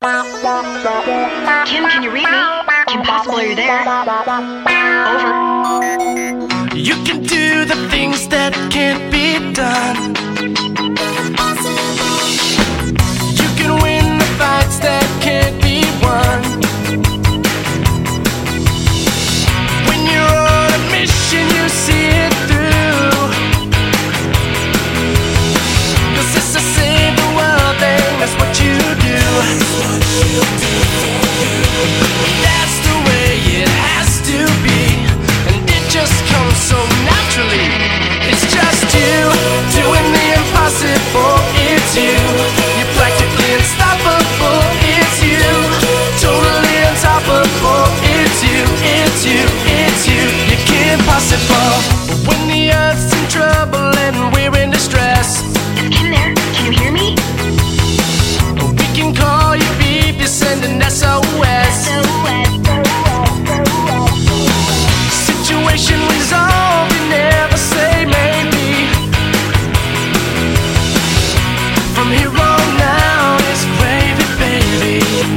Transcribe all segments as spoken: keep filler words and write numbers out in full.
Kim, can you read me? Kim Possible, are you there? Over. You can do the things that can't be done. You can win the fights that can't be won. When you're on a mission, you see it through. 'Cause it's to save the world, then that's what you do. That's the way it has to be, and it just comes so naturally. It's just you doing the impossible. It's you. You're practically unstoppable. It's you. Totally unstoppable. It's you. It's you. It's you. You can't possible. But when the earth's in trouble and we're in distress, Is Kim there? Can you hear me? we can call you beep. You're sending S O S. Situation resolved. You never say maybe. From here on now, it's gravy, baby.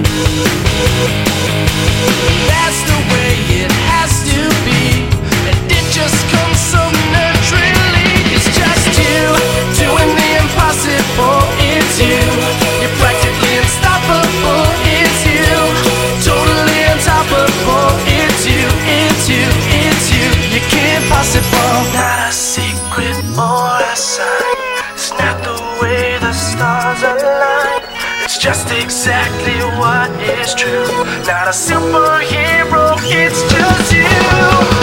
That's the way it has to be, and it just comes so naturally. It's just you doing the impossible. It's you. You're practically unstoppable. It's you. Totally unstoppable. It's you. It's you. It's you. You can't possible. Not a secret or a sign. It's not the way the stars align. It's just exactly what is true. Not a superhero, it's just you.